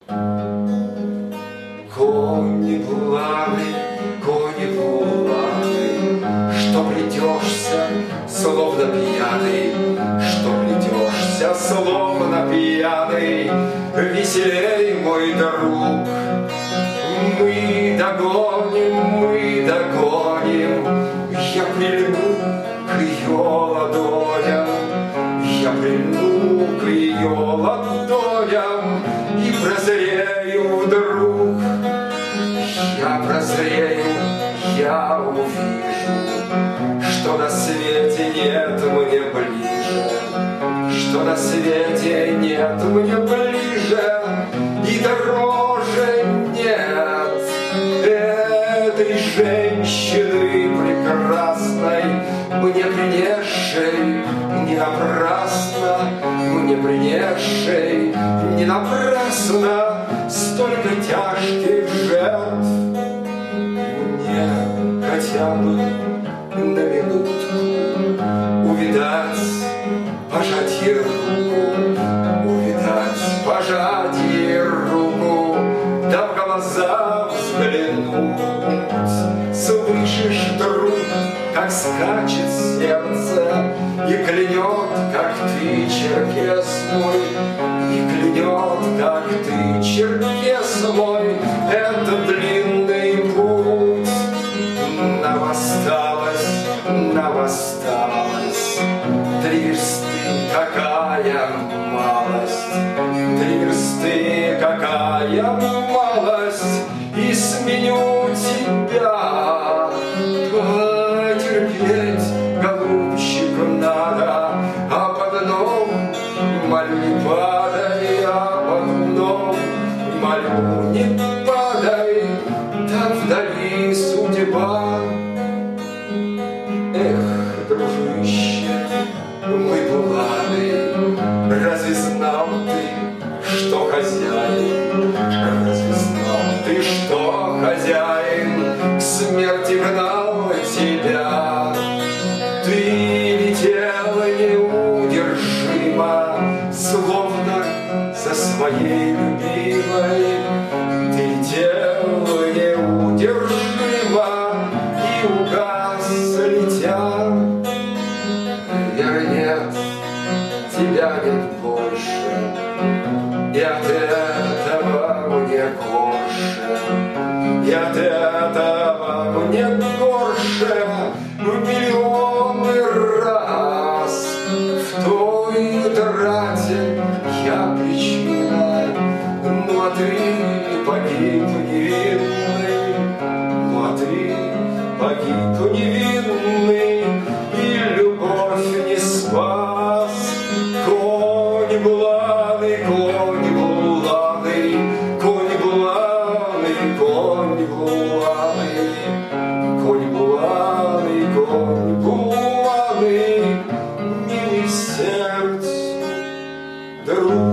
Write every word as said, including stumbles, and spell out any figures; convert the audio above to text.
Кони буланы, кони буланы, что плетешься, словно пьяный, что плетешься, словно пьяный, веселей, мой друг. Мы догоним, мы догоним, я прильну к ее ладоням, я прильну к ее ладоням и прозрею вдруг. Я прозрею, я увижу, что на свете нет мне ближе, что на свете нет мне ближе и дороже нет этой женщины прекрасной, мне принесшей не напрасно, мне принесшей не напрасно столько тяжких жертв. Мне хотя бы на минутку увидать, пожать ей руку, увидать, пожать ей руку, да в глаза взглянуть. Слышишь, друг, как скачет сердце и клянет, как ты, черкес мой, и клянет, как ты, черкес мой, это длинный путь. Нам осталось, нам осталось три версты, какая малость, три версты, какая малость, и сменю тебя. Потерпеть, голубчик, надо, об одном молю, не падай, об одном молю, не падай, там вдали судьба. Эх, дружище, мы буланы, разве знал ты, что хозяин, разве знал ты, что хозяин к смерти гнал тебя? Ты летела неудержимо, словно за своей любимой. Ты летела неудержимо и угас, летя. Веры нет, тебя нет больше, и от этого мне горше, и от этого мне горше в миллионы раз. В той трате я причина, ну а ты погиб невинный, ну а ты погиб невинный, и любовь не спас. Конь буланы, конь буланы, конь буланы, конь буланы, конь буланы, конь буланы, милый сердце, друг.